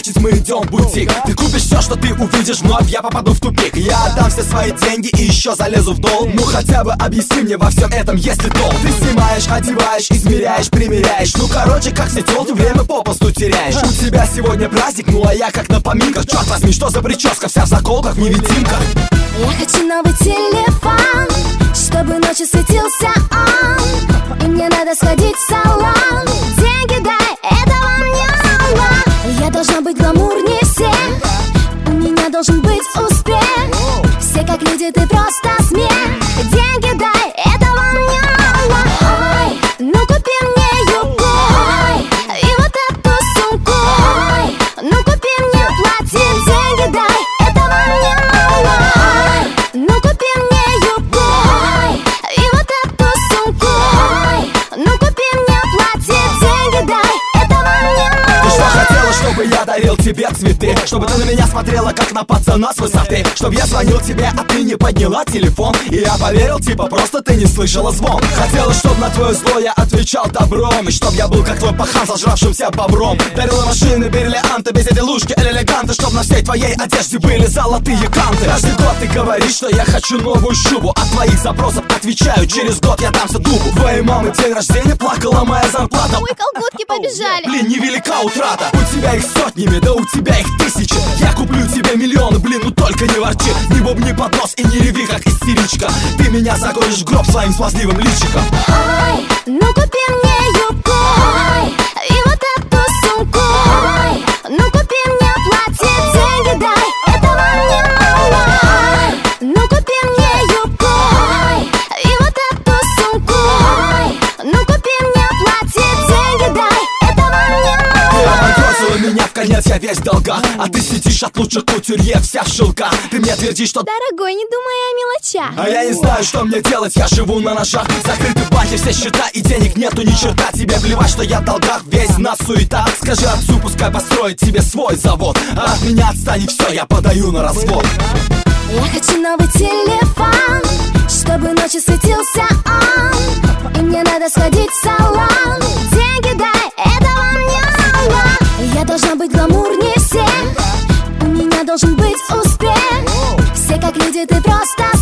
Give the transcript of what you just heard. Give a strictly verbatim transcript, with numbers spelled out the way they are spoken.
значит мы идем в бутик. Ты купишь все, что ты увидишь, вновь я попаду в тупик. Я отдам все свои деньги и еще залезу в долг. Ну хотя бы объясни мне во всем этом, есть ли толк. Ты снимаешь, одеваешь, измеряешь, примеряешь. Ну короче, как все телки, время попусту теряешь. У тебя сегодня праздник, ну а я как на поминках. Черт возьми, что за прическа, вся в заколках, в невидимках. Я хочу новый телефон, чтобы ночью светился он. И мне надо сходить в салон. Деньги дай, этого мне мало. Я должна быть гламурнее всех. У меня должен быть успех. Все как люди, ты просто смех. Деньги дай, этого мне мало. Ой, ну купи мне юбку. Ой, и вот эту сумку. Ой, ну купи мне платье. Деньги дай, этого мне мало. Ой, ну купи мне юбку. Ой, и вот эту сумку. Ой, ну купи мне платье. Деньги дай, этого мне мало. Ты что хотела, чтобы я дарил тебе цветы? Чтобы ты на меня смотрела, как на пацана с высоты? Чтоб я звонил тебе, а ты не подняла телефон? И я поверил, типа просто ты не слышала звон. Хотела, чтоб на твое зло я отвечал добром. И чтоб я был как твой пахан, зажравшимся бобром. Дарила машины, бриллианты, без этой лужки элеганты. Чтоб на всей твоей одежде были золотые канты. Каждый год ты говоришь, что я хочу новую шубу. От твоих запросов отвечаю, через год я дамся дубу. Твоей мамы день рождения, плакала моя зарплата. Ой, колготки побежали. Блин, невелика утрата. У тебя их сотнями, да у тебя их тысячи. Я куплю тебе миллионы, блин, ну только не ворчи. Не бубни под нос и не реви, как истеричка. Ты меня загонишь в гроб своим смазливым личиком. Ой, ну купи мне юбку. Ой, и вот эту сумку. Ой, ну купи мне платье. Деньги дай, этого мне мало. Ой, ну купи мне юбку. Ой, и вот эту сумку. Ой, ну купи мне платье. Деньги дай, этого мне мало. Ты обанкротила меня в конец, я весь в долгах. А ты сидишь от лучших кутюрье, вся в шелках. Ты мне твердишь, что Дорогой, не думай о мелочах. а я не знаю, что мне делать, я живу на ножах. Закрыты в банке все счета и денег нету ни черта. Тебе плевать, что я в долгах, весь нас суета. Скажи отцу, пускай построит тебе свой завод. А от меня отстань и все, я подаю на развод. Я хочу новый телефон, чтобы ночью светился он. И мне надо сходить в салон. Деньги дай, этого мне мало. Я должна быть гламурнее всех. У меня должен быть успех. Все как люди, ты просто